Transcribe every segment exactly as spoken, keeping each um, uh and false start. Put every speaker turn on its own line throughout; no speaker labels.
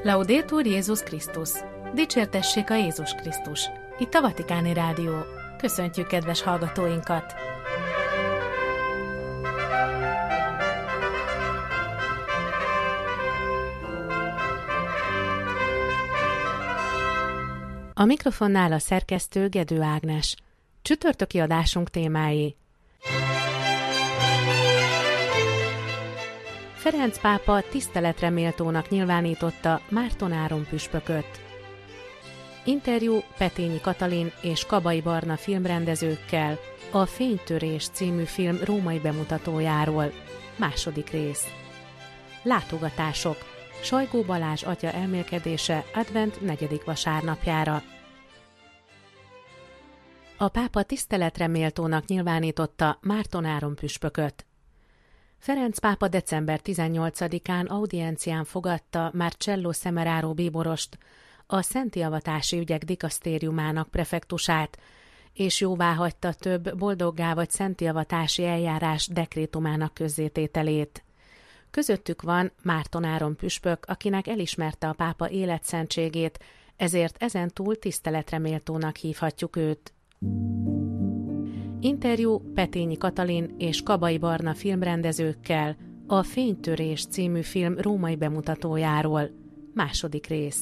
Laudetur Jézus Krisztus! Dicsértessék a Jézus Krisztus! Itt a Vatikáni Rádió. Köszöntjük kedves hallgatóinkat! A mikrofonnál a szerkesztő Gedő Ágnes. Csütörtöki adásunk témái. Ferenc pápa tiszteletre méltónak nyilvánította Márton Áron püspököt. Interjú Petényi Katalin és Kabai Barna filmrendezőkkel a Fénytörés című film római bemutatójáról. Második rész. Látogatások. Sajgó Balázs atya elmélkedése advent negyedik vasárnapjára. A pápa tiszteletre méltónak nyilvánította Márton Áron püspököt. Ferenc pápa december tizennyolcadikán audiencián fogadta Marcello Semeraro bíborost, a szentiavatási ügyek dikasztériumának prefektusát, és jóváhagyta több boldoggá vagy szentiavatási eljárás dekrétumának közzétételét. Közöttük van Márton Áron püspök, akinek elismerte a pápa életszentségét, ezért ezentúl tiszteletre méltónak hívhatjuk őt. Interjú Petényi Katalin és Kabai Barna filmrendezőkkel a Fénytörés című film római bemutatójáról. Második rész.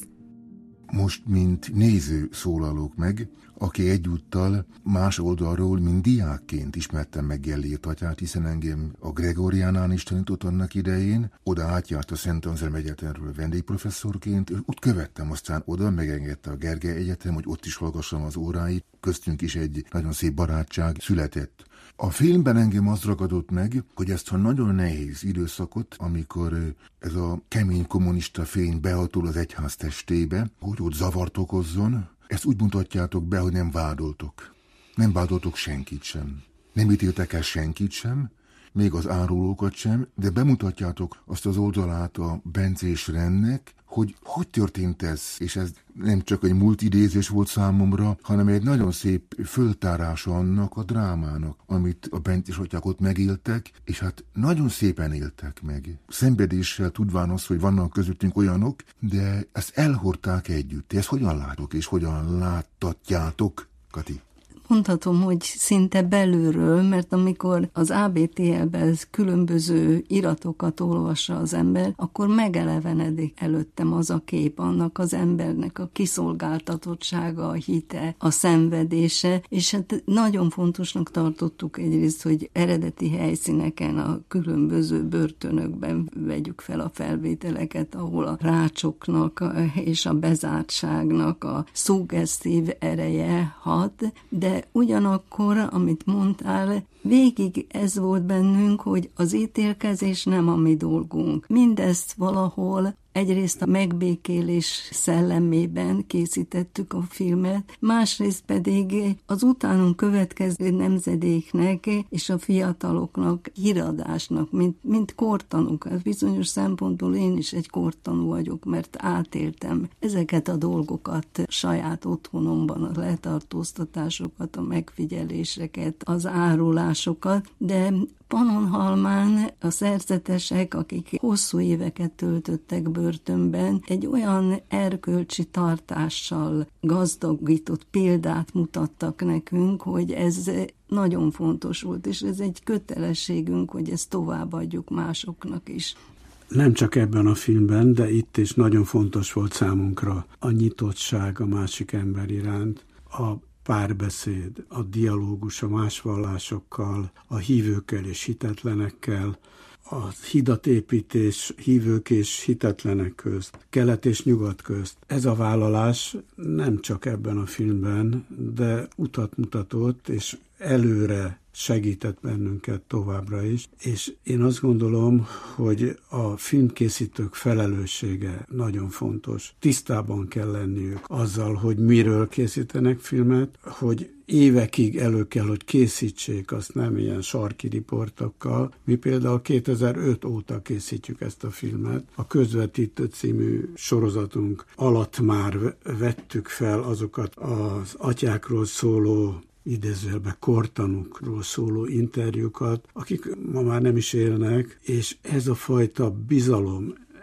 Most, mint néző szólalok meg, aki egyúttal más oldalról, mint diákként ismertem meg Gellért atyát, hiszen engem a Gregoriánán is tanított annak idején, oda átjárt a Szent Anzelm Egyetemről vendégprofesszorként, ott követtem, aztán oda megengedte a Gergely Egyetem, hogy ott is hallgassam az óráit, köztünk is egy nagyon szép barátság született. A filmben engem az ragadott meg, hogy ezt a nagyon nehéz időszakot, amikor ez a kemény kommunista fény behatol az egyház testébe, hogy ott zavart okozzon, ezt úgy mutatjátok be, hogy nem vádoltok. Nem vádoltok senkit sem. Nem ítéltek el senkit sem, még az árulókat sem, de bemutatjátok azt az oldalát a bencés rendnek, hogy hogy történt ez, és ez nem csak egy multidézés volt számomra, hanem egy nagyon szép föltárása annak a drámának, amit a bencés atyák ott megéltek, és hát nagyon szépen éltek meg. Szenvedéssel tudván az, hogy vannak közöttünk olyanok, de ezt elhordták együtt. Ezt hogyan látok, és hogyan láttatjátok, Kati?
Mondhatom, hogy szinte belülről, mert amikor az á bé té el-ben különböző iratokat olvassa az ember, akkor megelevenedik előttem az a kép, annak az embernek a kiszolgáltatottsága, a hite, a szenvedése, és hát nagyon fontosnak tartottuk egyrészt, hogy eredeti helyszíneken, a különböző börtönökben vegyük fel a felvételeket, ahol a rácsoknak és a bezártságnak a szuggesztív ereje hat, de ugyanakkor, amit mondtál, végig ez volt bennünk, hogy az ítélkezés nem a mi dolgunk. Mindezt valahol egyrészt a megbékélés szellemében készítettük a filmet, másrészt pedig az utánunk következő nemzedéknek és a fiataloknak híradásnak, mint, mint kortanúk. Bizonyos szempontból én is egy kortanú vagyok, mert átéltem ezeket a dolgokat saját otthonomban, a letartóztatásokat, a megfigyeléseket, az árulásokat, de Pannonhalmán a szerzetesek, akik hosszú éveket töltöttek börtönben, egy olyan erkölcsi tartással gazdagított példát mutattak nekünk, hogy ez nagyon fontos volt, és ez egy kötelességünk, hogy ezt továbbadjuk másoknak is.
Nem csak ebben a filmben, de itt is nagyon fontos volt számunkra a nyitottság a másik ember iránt, a párbeszéd, a dialógus a más vallásokkal, a hívőkkel és hitetlenekkel, a hidatépítés hívők és hitetlenek közt, kelet és nyugat közt. Ez a vállalás nem csak ebben a filmben, de utat mutatott, és előre segített bennünket továbbra is, és én azt gondolom, hogy a filmkészítők felelőssége nagyon fontos. Tisztában kell lenniük azzal, hogy miről készítenek filmet, hogy évekig elő kell, hogy készítsék, azt nem ilyen sarki riportokkal. Mi például kétezer-öt óta készítjük ezt a filmet. A Közvetítő című sorozatunk alatt már vettük fel azokat az atyákról szóló idézőjelben kortanúkról szóló interjúkat, akik ma már nem is élnek, és ez a fajta bizalom,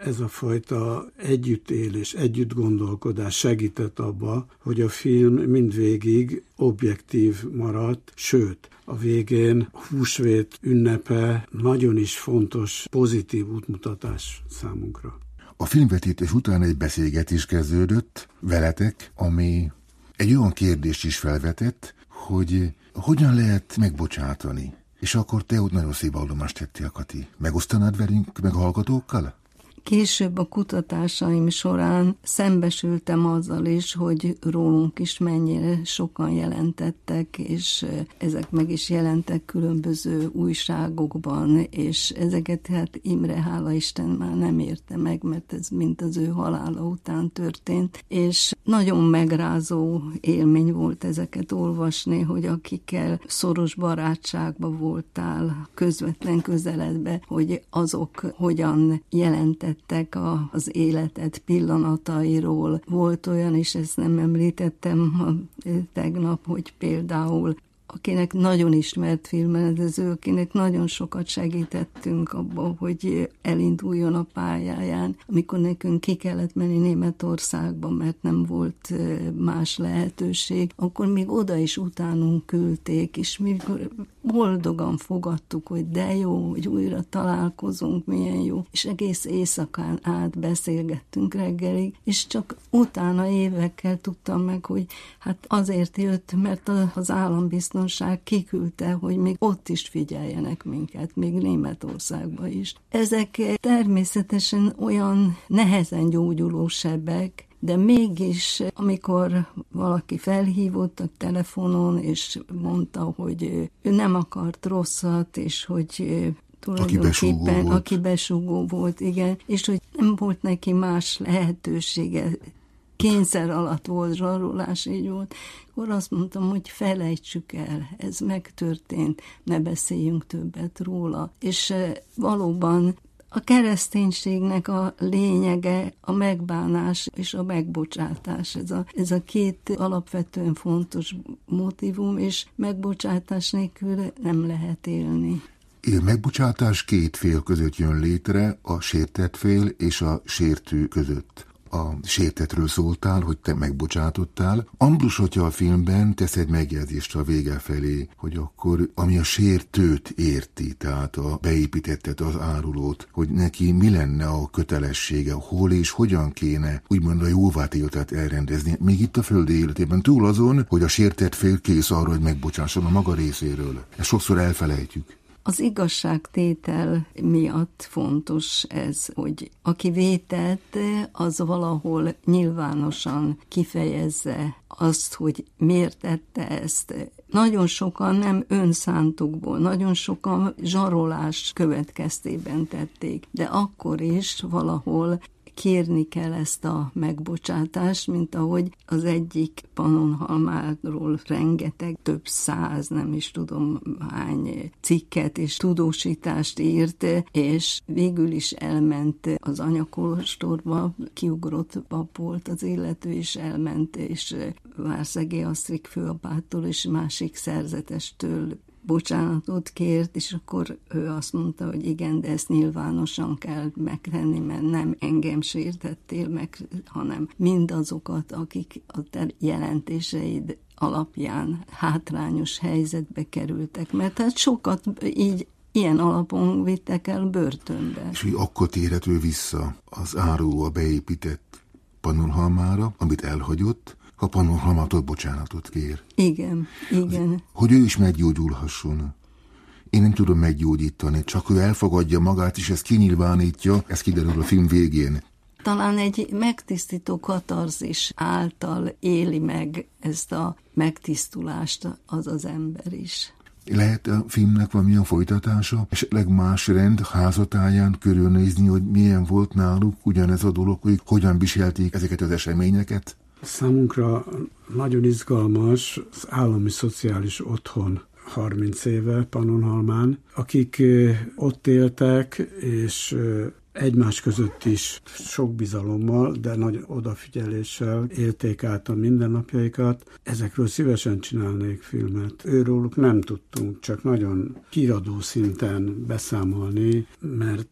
ez a fajta együttélés, együttgondolkodás segített abba, hogy a film mindvégig objektív maradt, sőt, a végén húsvét ünnepe nagyon is fontos, pozitív útmutatás számunkra.
A filmvetítés után egy beszélgetés kezdődött veletek, ami egy olyan kérdést is felvetett, hogy hogyan lehet megbocsátani. És akkor te ott nagyon szép vallomást tettél, Kati. Megosztanád velünk, meg a hallgatókkal?
Később a kutatásaim során szembesültem azzal is, hogy rólunk is mennyire sokan jelentettek, és ezek meg is jelentek különböző újságokban, és ezeket hát Imre, hála Isten, már nem érte meg, mert ez mind az ő halála után történt, és nagyon megrázó élmény volt ezeket olvasni, hogy akikkel szoros barátságba voltál, közvetlen közeledbe, hogy azok hogyan jelentettek A, az életed pillanatairól. Volt olyan, és ezt nem említettem tegnap, hogy például akinek nagyon ismert filmrendező, akinek nagyon sokat segítettünk abban, hogy elinduljon a pályáján, amikor nekünk ki kellett menni Németországba, mert nem volt más lehetőség, akkor még oda is utánunk küldték, és mi boldogan fogadtuk, hogy de jó, hogy újra találkozunk, milyen jó, és egész éjszakán át beszélgettünk reggelig, és csak utána évekkel tudtam meg, hogy hát azért jött, mert az állambiztonság kiküldte, hogy még ott is figyeljenek minket, még Németországba is. Ezek természetesen olyan nehezen gyógyuló sebek, de mégis, amikor valaki felhívott a telefonon, és mondta, hogy ő nem akart rosszat, és hogy tulajdonképpen aki besúgó volt, igen, és hogy nem volt neki más lehetősége, kényszer alatt volt, zsarolás, így volt, akkor azt mondtam, hogy felejtsük el, ez megtörtént, ne beszéljünk többet róla. És valóban a kereszténységnek a lényege a megbánás és a megbocsátás. Ez a, ez a két alapvetően fontos motívum, és megbocsátás nélkül nem lehet élni.
A megbocsátás két fél között jön létre, a sértett fél és a sértő között. A sértettről szóltál, hogy te megbocsátottál. Ambrus atya a filmben tesz egy megjegyzést a vége felé, hogy akkor, ami a sértőt érti, tehát a beépítettet, az árulót, hogy neki mi lenne a kötelessége, hol és hogyan kéne úgymond a jóvátéletet elrendezni, még itt a földi életében, túl azon, hogy a sértett fél kész arra, hogy megbocsásson a maga részéről. Ezt sokszor elfelejtjük.
Az igazságtétel miatt fontos ez, hogy aki vétett, az valahol nyilvánosan kifejezze azt, hogy miért tette ezt. Nagyon sokan nem önszántukból, nagyon sokan zsarolás következtében tették, de akkor is valahol kérni kell ezt a megbocsátást, mint ahogy az egyik Pannonhalmáról rengeteg, több száz, nem is tudom hány cikket és tudósítást írt, és végül is elment az anyakolostorba, kiugrott pap volt az illető, és elment, és Várszegi Asztrik főapától és másik szerzetestől bocsánatot kért, és akkor ő azt mondta, hogy igen, de ezt nyilvánosan kell megtenni, mert nem engem sértettél meg, hanem mindazokat, akik a te jelentéseid alapján hátrányos helyzetbe kerültek, mert hát sokat így ilyen alapon vittek el börtönbe.
És hogy akkor térhető vissza az áruló a beépített Pannonhalmára, amit elhagyott, ha Pannonhalmától bocsánatot kér.
Igen, igen.
Hogy ő is meggyógyulhasson. Én nem tudom meggyógyítani, csak ő elfogadja magát, és ezt kinyilvánítja, ez kiderül a film végén.
Talán egy megtisztító katarzis által éli meg ezt a megtisztulást az az ember is.
Lehet a filmnek valamilyen folytatása, esetleg más rend házatáján körülnézni, hogy milyen volt náluk ugyanez a dolog, hogy hogyan viselték ezeket az eseményeket?
Számunkra nagyon izgalmas az állami szociális otthon harminc éve Pannonhalmán, akik ott éltek, és egymás között is sok bizalommal, de nagy odafigyeléssel élték át a mindennapjaikat. Ezekről szívesen csinálnék filmet. Őróluk nem tudtunk csak nagyon kiradó szinten beszámolni, mert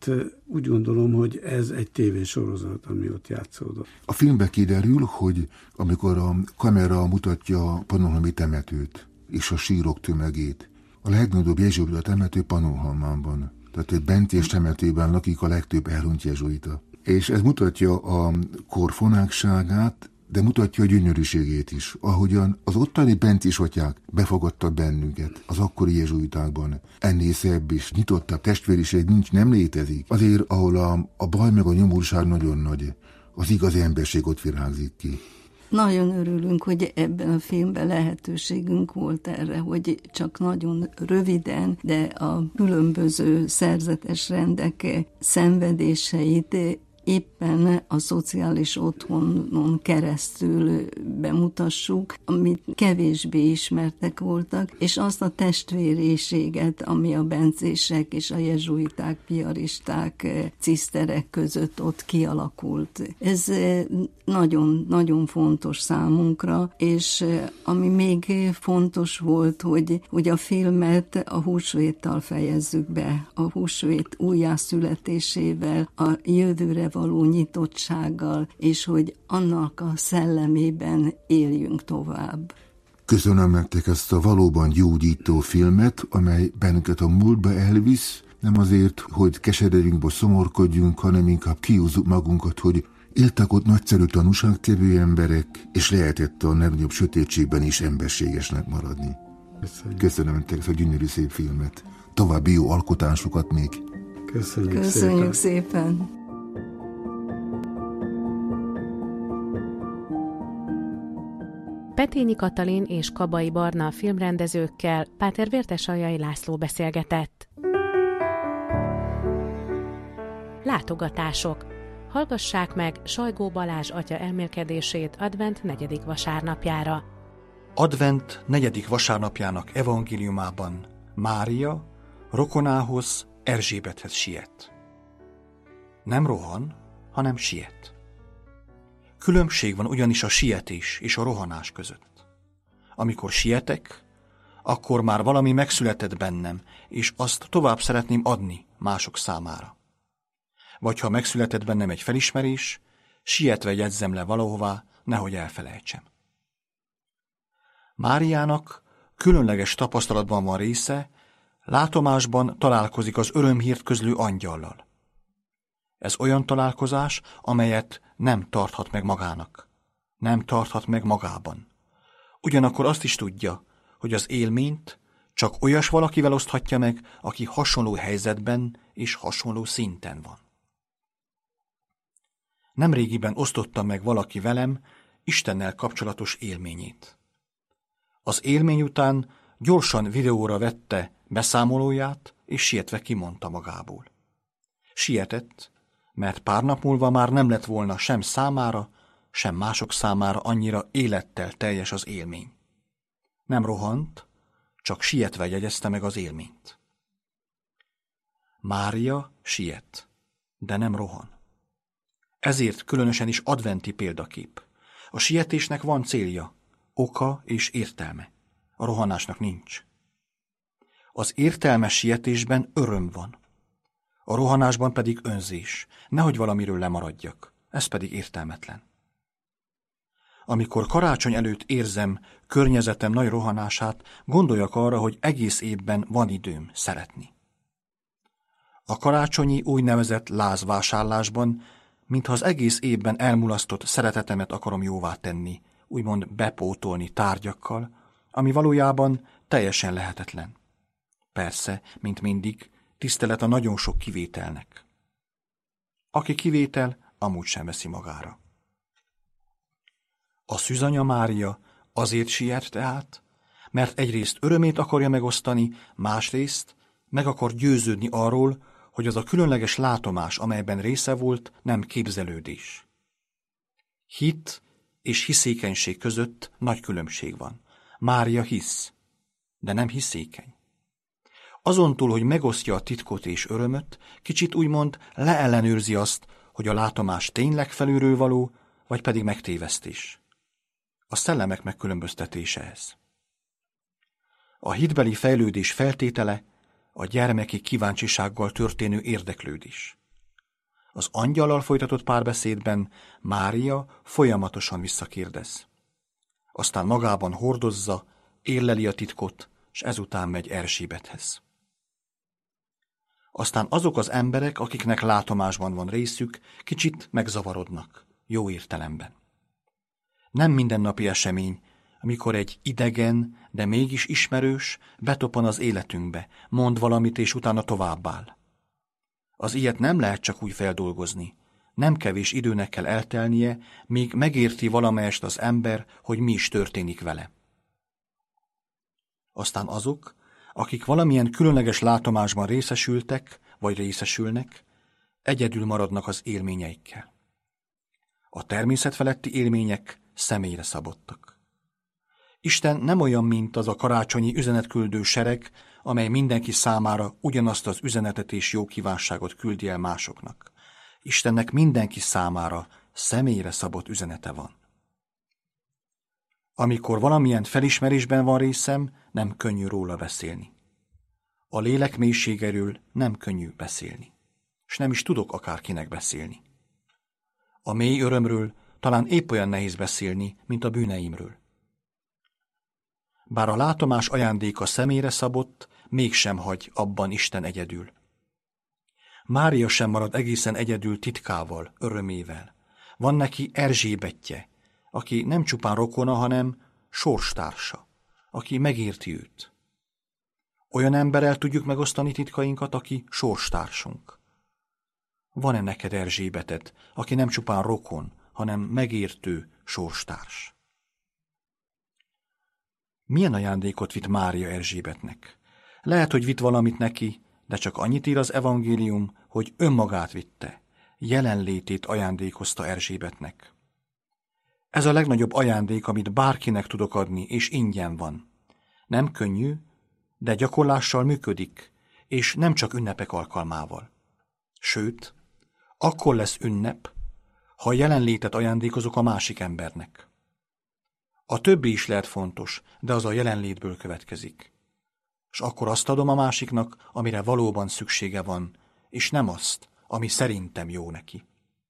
Úgy gondolom, hogy ez egy tévésorozat, ami ott játszódott.
A filmbe kiderül, hogy amikor a kamera mutatja a pannonhalmi temetőt és a sírok tömegét, a legnagyobb jezsuita temető Pannonhalmán van. Tehát egy bentés temetőben lakik a legtöbb elhunyt jezsuita. És ez mutatja a kor fonákságát, de mutatja a gyönyörűségét is, ahogyan az ottani bentés atyák befogadtak bennünket az akkori jezsuitákban. Ennél szebb és nyitottabb testvériség nincs, nem létezik. Azért, ahol a, a baj meg a nyomorúság nagyon nagy, az igazi emberség ott virágzik ki.
Nagyon örülünk, hogy ebben a filmben lehetőségünk volt erre, hogy csak nagyon röviden, de a különböző szerzetes rendek szenvedéseit éppen a szociális otthonon keresztül bemutassuk, amit kevésbé ismertek voltak, és azt a testvériséget, ami a bencések és a jezsuiták, piaristák, ciszterek között ott kialakult. Ez nagyon-nagyon fontos számunkra, és ami még fontos volt, hogy, hogy a filmet a húsvéttal fejezzük be, a húsvét újjászületésével, a jövőre való nyitottsággal, és hogy annak a szellemében éljünk tovább.
Köszönöm nektek ezt a valóban gyógyító filmet, amely bennünket a múltba elvisz, nem azért, hogy keseredjünk, vagy szomorkodjunk, hanem inkább kiúzzuk magunkat, hogy éltek ott nagyszerű tanúságtevő emberek, és lehetett a legnagyobb sötétségben is emberségesnek maradni. Köszönjük. Köszönöm nektek ezt a gyönyörű szép filmet. További jó alkotásokat még.
Köszönjük,
Köszönjük
szépen.
szépen.
Petényi Katalin és Kabai Barna filmrendezőkkel Páter Vértesaljai László beszélgetett. Látogatások. Hallgassák meg Sajgó Balázs atya elmélkedését advent negyedik vasárnapjára.
Advent negyedik vasárnapjának evangéliumában Mária rokonához, Erzsébethez siet. Nem rohan, hanem siet. Különbség van ugyanis a sietés és a rohanás között. Amikor sietek, akkor már valami megszületett bennem, és azt tovább szeretném adni mások számára. Vagy ha megszületett bennem egy felismerés, sietve jegyzem le valahová, nehogy elfelejtsem. Máriának különleges tapasztalatban van része, látomásban találkozik az örömhírt közlő angyallal. Ez olyan találkozás, amelyet nem tarthat meg magának, nem tarthat meg magában. Ugyanakkor azt is tudja, hogy az élményt csak olyas valakivel oszthatja meg, aki hasonló helyzetben és hasonló szinten van. Nemrégiben osztotta meg valaki velem Istennel kapcsolatos élményét. Az élmény után gyorsan videóra vette beszámolóját, és sietve kimondta magából. Sietett, mert pár nap múlva már nem lett volna sem számára, sem mások számára annyira élettel teljes az élmény. Nem rohant, csak sietve jegyezte meg az élményt. Mária siet, de nem rohan. Ezért különösen is adventi példakép. A sietésnek van célja, oka és értelme. A rohanásnak nincs. Az értelmes sietésben öröm van. A rohanásban pedig önzés, nehogy valamiről lemaradjak, ez pedig értelmetlen. Amikor karácsony előtt érzem környezetem nagy rohanását, gondoljak arra, hogy egész évben van időm szeretni. A karácsonyi úgynevezett lázvásárlásban, mintha az egész évben elmulasztott szeretetemet akarom jóvá tenni, úgymond bepótolni tárgyakkal, ami valójában teljesen lehetetlen. Persze, mint mindig, tisztelet a nagyon sok kivételnek. Aki kivétel, amúgy sem veszi magára. A szűzanya Mária azért siet tehát, mert egyrészt örömét akarja megosztani, másrészt meg akar győződni arról, hogy az a különleges látomás, amelyben része volt, nem képzelődés. Hit és hiszékenység között nagy különbség van. Mária hisz, de nem hiszékeny. Azontúl, hogy megosztja a titkot és örömöt, kicsit úgymond leellenőrzi azt, hogy a látomás tényleg felülről való, vagy pedig megtévesztés. A szellemek megkülönböztetése ez. A hitbeli fejlődés feltétele a gyermeki kíváncsisággal történő érdeklődés. Az angyallal folytatott párbeszédben Mária folyamatosan visszakérdez. Aztán magában hordozza, érleli a titkot, és ezután megy Erzsébethez. Aztán azok az emberek, akiknek látomásban van részük, kicsit megzavarodnak, jó értelemben. Nem mindennapi esemény, amikor egy idegen, de mégis ismerős betoppan az életünkbe, mond valamit és utána továbbáll. Az ilyet nem lehet csak úgy feldolgozni. Nem kevés időnek kell eltelnie, míg megérti valamelyest az ember, hogy mi is történik vele. Aztán azok, akik valamilyen különleges látomásban részesültek, vagy részesülnek, egyedül maradnak az élményeikkel. A természetfeletti élmények személyre szabottak. Isten nem olyan, mint az a karácsonyi üzenetküldő sereg, amely mindenki számára ugyanazt az üzenetet és jó kívánságot küldi el másoknak. Istennek mindenki számára személyre szabott üzenete van. Amikor valamilyen felismerésben van részem, nem könnyű róla beszélni. A lélek mélységéről nem könnyű beszélni, és nem is tudok akárkinek beszélni. A mély örömről talán épp olyan nehéz beszélni, mint a bűneimről. Bár a látomás ajándéka személyre szabott, mégsem hagy abban Isten egyedül. Mária sem marad egészen egyedül titkával, örömével. Van neki Erzsébetje, aki nem csupán rokona, hanem sorstársa, aki megérti őt. Olyan emberrel tudjuk megosztani titkainkat, aki sorstársunk. Van-e neked Erzsébeted, aki nem csupán rokon, hanem megértő sorstárs? Milyen ajándékot vitt Mária Erzsébetnek? Lehet, hogy vitt valamit neki, de csak annyit ír az evangélium, hogy önmagát vitte, jelenlétét ajándékozta Erzsébetnek. Ez a legnagyobb ajándék, amit bárkinek tudok adni, és ingyen van. Nem könnyű, de gyakorlással működik, és nem csak ünnepek alkalmával. Sőt, akkor lesz ünnep, ha jelenlétet ajándékozok a másik embernek. A többi is lehet fontos, de az a jelenlétből következik. És akkor azt adom a másiknak, amire valóban szüksége van, és nem azt, ami szerintem jó neki.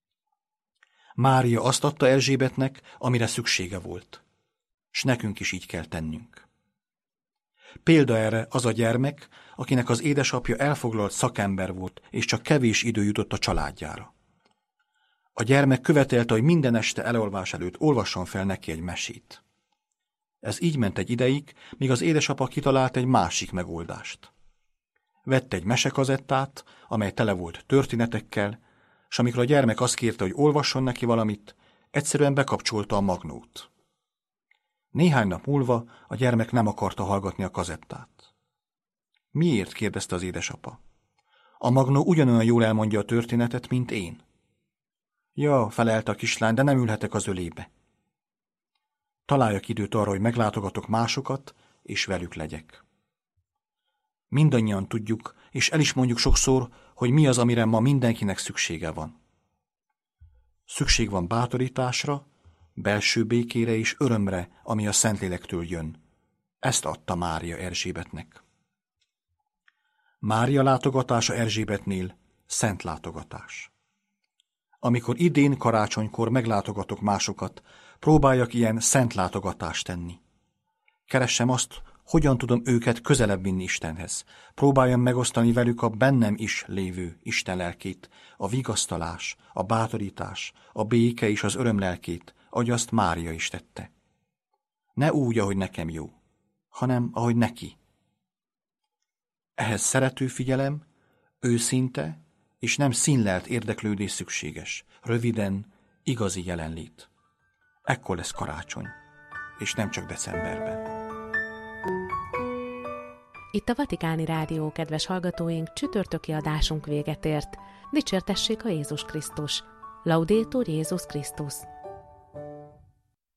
Mária azt adta Erzsébetnek, amire szüksége volt, és nekünk is így kell tennünk. Példa erre az a gyermek, akinek az édesapja elfoglalt szakember volt, és csak kevés idő jutott a családjára. A gyermek követelte, hogy minden este elalvás előtt olvasson fel neki egy mesét. Ez így ment egy ideig, míg az édesapa kitalált egy másik megoldást. Vett egy mesekazettát, amely tele volt történetekkel, és amikor a gyermek azt kérte, hogy olvasson neki valamit, egyszerűen bekapcsolta a magnót. Néhány nap múlva a gyermek nem akarta hallgatni a kazettát. Miért? Kérdezte az édesapa. A magnó ugyanolyan jól elmondja a történetet, mint én. Ja, felelte a kislány, de nem ülhetek az ölébe. Találjak időt arra, hogy meglátogatok másokat, és velük legyek. Mindannyian tudjuk, és el is mondjuk sokszor, hogy mi az, amire ma mindenkinek szüksége van. Szükség van bátorításra, belső békére és örömre, ami a Szentlélektől jön. Ezt adta Mária Erzsébetnek. Mária látogatása Erzsébetnél szent látogatás. Amikor idén karácsonykor meglátogatok másokat, próbáljak ilyen szent látogatást tenni. Keressem azt, hogyan tudom őket közelebb vinni Istenhez. Próbáljam megosztani velük a bennem is lévő Isten lelkét, a vigasztalás, a bátorítás, a béke és az öröm lelkét, ahogy azt Mária is tette. Ne úgy, ahogy nekem jó, hanem ahogy neki. Ehhez szerető figyelem, őszinte és nem színlelt érdeklődés szükséges, röviden, igazi jelenlét. Ekkor lesz karácsony, és nem csak decemberben.
Itt a Vatikáni Rádió, kedves hallgatóink, csütörtöki adásunk véget ért. Dicsértessék a Jézus Krisztus! Laudetur Jézus Krisztus!